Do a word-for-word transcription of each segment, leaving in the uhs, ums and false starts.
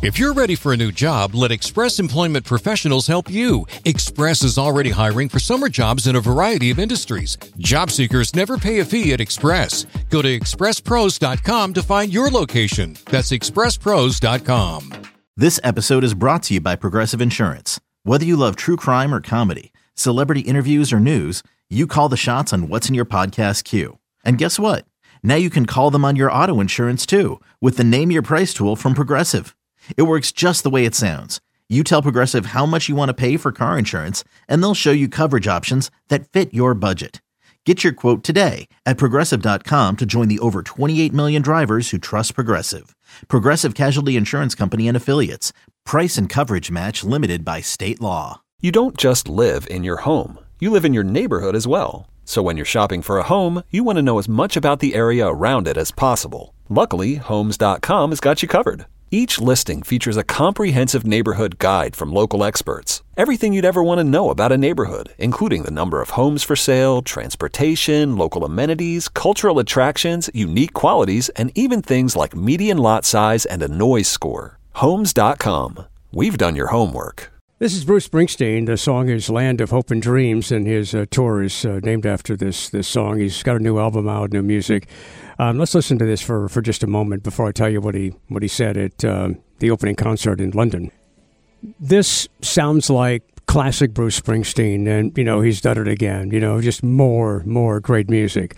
If you're ready for a new job, let Express Employment Professionals help you. Express is already hiring for summer jobs in a variety of industries. Job seekers never pay a fee at Express. Go to express pros dot com to find your location. That's express pros dot com. This episode is brought to you by Progressive Insurance. Whether you love true crime or comedy, celebrity interviews or news, you call the shots on what's in your podcast queue. And guess what? Now you can call them on your auto insurance too with the Name Your Price tool from Progressive. It works just the way it sounds. You tell Progressive how much you want to pay for car insurance, and they'll show you coverage options that fit your budget. Get your quote today at progressive dot com to join the over twenty-eight million drivers who trust Progressive. Progressive Casualty Insurance Company and Affiliates. Price and coverage match limited by state law. You don't just live in your home. You live in your neighborhood as well. So when you're shopping for a home, you want to know as much about the area around it as possible. Luckily, homes dot com has got you covered. Each listing features a comprehensive neighborhood guide from local experts. Everything you'd ever want to know about a neighborhood, including the number of homes for sale, transportation, local amenities, cultural attractions, unique qualities, and even things like median lot size and a noise score. homes dot com. We've done your homework. This is Bruce Springsteen. The song is Land of Hope and Dreams, and his uh, tour is uh, named after this this song. He's got a new album out, new music. Um, let's listen to this for, for just a moment before I tell you what he what he said at uh, the opening concert in London. This sounds like classic Bruce Springsteen, and, you know, he's done it again. You know, just more, more great music.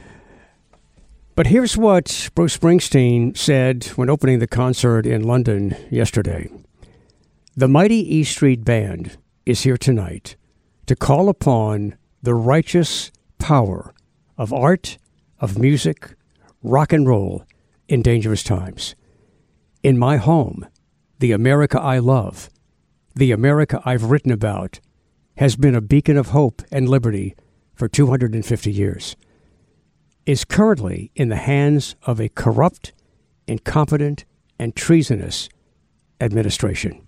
But here's what Bruce Springsteen said when opening the concert in London yesterday. The mighty E Street Band is here tonight to call upon the righteous power of art, of music, rock and roll in dangerous times. In my home, the America I love, the America I've written about, has been a beacon of hope and liberty for two hundred fifty years, is currently in the hands of a corrupt, incompetent, and treasonous administration.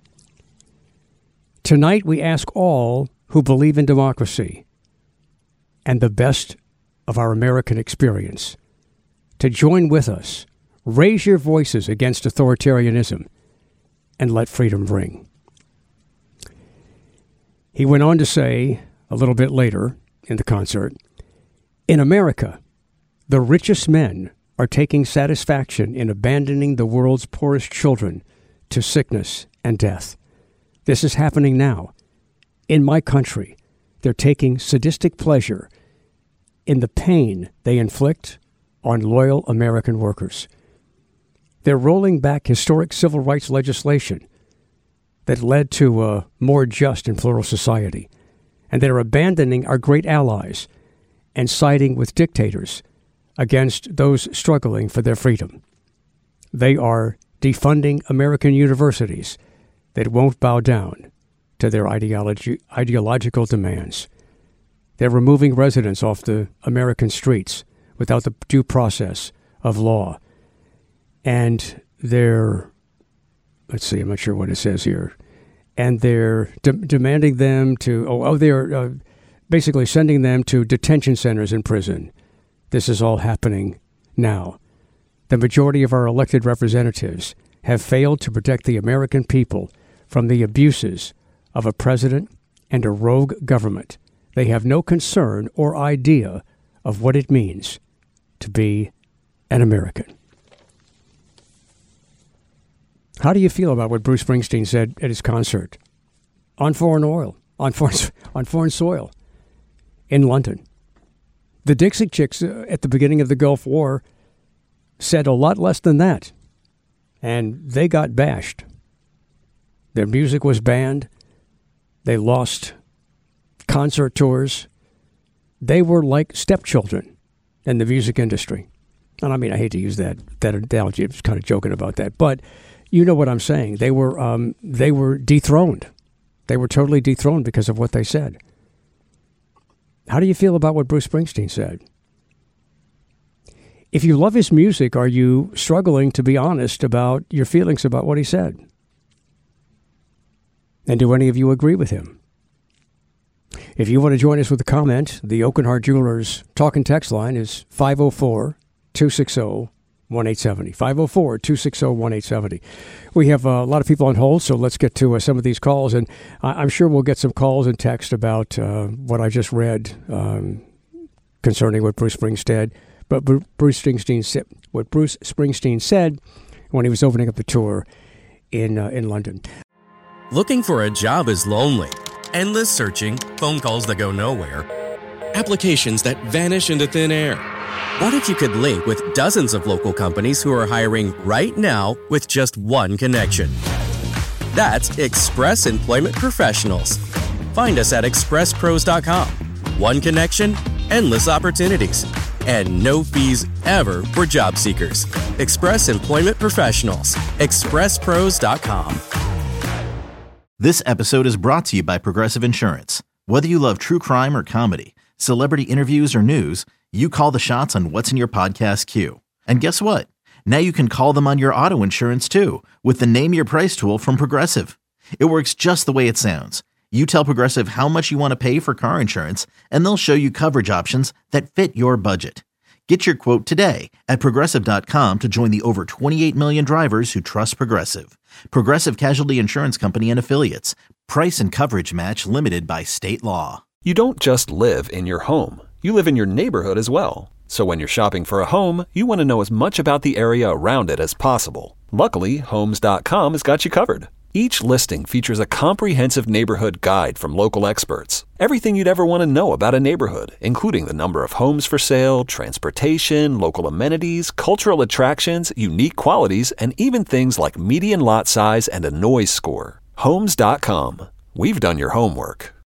Tonight we ask all who believe in democracy and the best of our American experience to join with us, raise your voices against authoritarianism, and let freedom ring. He went on to say, a little bit later in the concert, in America, the richest men are taking satisfaction in abandoning the world's poorest children to sickness and death. This is happening now. In my country, they're taking sadistic pleasure in the pain they inflict on loyal American workers. They're rolling back historic civil rights legislation that led to a more just and plural society. And they're abandoning our great allies and siding with dictators against those struggling for their freedom. They are defunding American universities that won't bow down to their ideology, ideological demands. They're removing residents off the American streets without the due process of law. And they're, let's see, I'm not sure what it says here. And they're de- demanding them to, oh, oh they're uh, basically sending them to detention centers in prison. This is all happening now. The majority of our elected representatives have failed to protect the American people from the abuses of a president and a rogue government. They have no concern or idea of what it means to be an American. How do you feel about what Bruce Springsteen said at his concert on foreign oil, on foreign, on foreign soil in London? The Dixie Chicks uh, at the beginning of the Gulf War said a lot less than that, and they got bashed. Their music was banned. They lost concert tours. They were like stepchildren in the music industry. And I mean, I hate to use that that analogy. I was kind of joking about that, but you know what I'm saying. They were um, they were dethroned. They were totally dethroned because of what they said. How do you feel about what Bruce Springsteen said? If you love his music, are you struggling to be honest about your feelings about what he said? And do any of you agree with him? If you want to join us with a comment, the Oakenhart Jewelers talk and text line is five oh four, two six zero, one eight seven zero. five oh four, two six zero, one eight seven zero. We have uh, a lot of people on hold, so let's get to uh, some of these calls. And I- I'm sure we'll get some calls and text about uh, what I just read um, concerning what Bruce Springsteen, but Bruce Springsteen said, what Bruce Springsteen said when he was opening up the tour in uh, in London. Looking for a job is lonely. Endless searching, phone calls that go nowhere, applications that vanish into thin air. What if you could link with dozens of local companies who are hiring right now with just one connection? That's Express Employment Professionals. Find us at express pros dot com. One connection, endless opportunities, and no fees ever for job seekers. Express Employment Professionals. express pros dot com. This episode is brought to you by Progressive Insurance. Whether you love true crime or comedy, celebrity interviews or news, you call the shots on what's in your podcast queue. And guess what? Now you can call them on your auto insurance too with the Name Your Price tool from Progressive. It works just the way it sounds. You tell Progressive how much you want to pay for car insurance, and they'll show you coverage options that fit your budget. Get your quote today at progressive dot com to join the over twenty-eight million drivers who trust Progressive. Progressive Casualty Insurance Company and Affiliates. Price and coverage match limited by state law. You don't just live in your home. You live in your neighborhood as well. So when you're shopping for a home, you want to know as much about the area around it as possible. Luckily, homes dot com has got you covered. Each listing features a comprehensive neighborhood guide from local experts. Everything you'd ever want to know about a neighborhood, including the number of homes for sale, transportation, local amenities, cultural attractions, unique qualities, and even things like median lot size and a noise score. homes dot com. We've done your homework.